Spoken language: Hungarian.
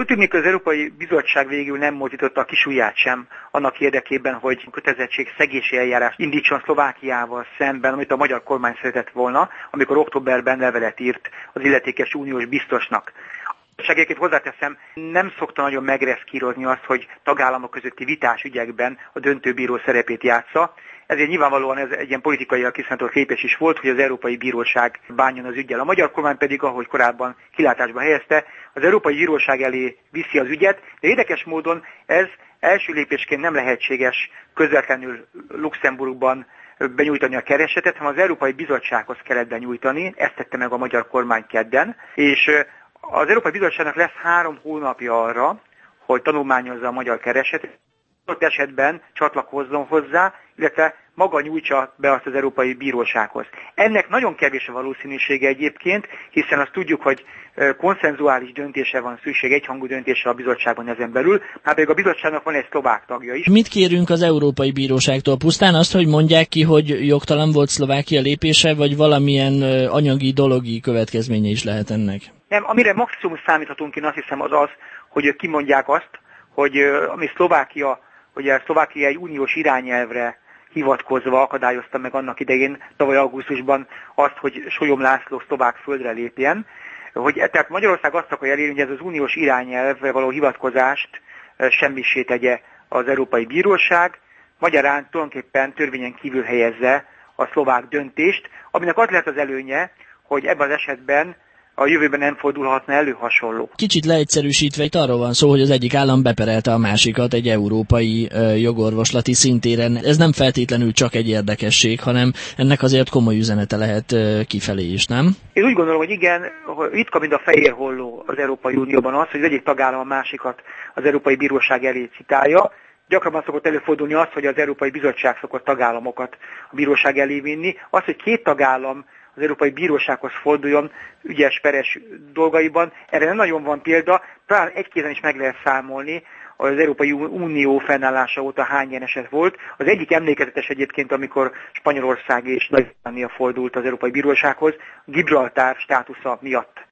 Úgy tűnik, az Európai Bizottság végül nem mozdította a kis ujját sem annak érdekében, hogy kötelezettségszegési eljárást indítson Szlovákiával szemben, amit a magyar kormány szeretett volna, amikor októberben levelet írt az illetékes uniós biztosnak. Segélyként hozzáteszem, nem szokta nagyon megreszkírozni azt, hogy tagállamok közötti vitás ügyekben a döntőbíró szerepét játsza. Ezért nyilvánvalóan ez egy ilyen politikai kiszántott lépés is volt, hogy az Európai Bíróság bánjon az üggyel. A magyar kormány pedig, ahogy korábban kilátásba helyezte, az Európai Bíróság elé viszi az ügyet, de érdekes módon ez első lépésként nem lehetséges közvetlenül Luxemburgban benyújtani a keresetet, hanem az Európai Bizottsághoz kellett benyújtani, ezt tette meg a magyar kormány kedden, és az Európai Bizottságnak lesz 3 hónapja arra, hogy tanulmányozza a magyar keresetet, ott esetben csatlakozzon hozzá, illetve maga nyújtsa be azt az Európai Bírósághoz. Ennek nagyon kevés a valószínűsége egyébként, hiszen azt tudjuk, hogy konszenzuális döntése van szükség, egyhangú döntése a bizottságban ezen belül, hát pedig a bizottságnak van egy szlovák tagja is. Mit kérünk az Európai Bíróságtól? Pusztán azt, hogy mondják ki, hogy jogtalan volt Szlovákia lépése, vagy valamilyen anyagi, dologi következménye is lehet ennek? Nem, amire maximum számíthatunk, én azt hiszem az, hogy ők kimondják azt, hogy ami Szlovákia, ugye a szlovákiai uniós irányelvre hivatkozva akadályozta meg annak idején, tavaly augusztusban azt, hogy Sólyom László szlovák földre lépjen. Tehát Magyarország azt akarja elérni, hogy ez az uniós irányelvre való hivatkozást semmissé tegye az Európai Bíróság, magyarán tulajdonképpen törvényen kívül helyezze a szlovák döntést, aminek az lehet az előnye, hogy ebben az esetben a jövőben nem fordulhatna elő hasonló. Kicsit leegyszerűsítve itt arról van szó, hogy az egyik állam beperelte a másikat egy európai jogorvoslati szintéren. Ez nem feltétlenül csak egy érdekesség, hanem ennek azért komoly üzenete lehet kifelé is, nem? Én úgy gondolom, hogy igen, ritka, mint a fehér holló az Európai Unióban az, hogy az egyik tagállam a másikat az Európai Bíróság elé citálja. Gyakrabban szokott előfordulni az, hogy az Európai Bizottság szokott tagállamokat a bíróság elé vinni. Az, hogy 2 tagállam az Európai Bírósághoz forduljon ügyes peres dolgaiban. Erre nem nagyon van példa, talán egy kézen is meg lehet számolni, az Európai Unió fennállása óta hány ilyen eset volt. Az egyik emlékezetes egyébként, amikor Spanyolország és Nagy-Britannia fordult az Európai Bírósághoz, Gibraltár státusza miatt.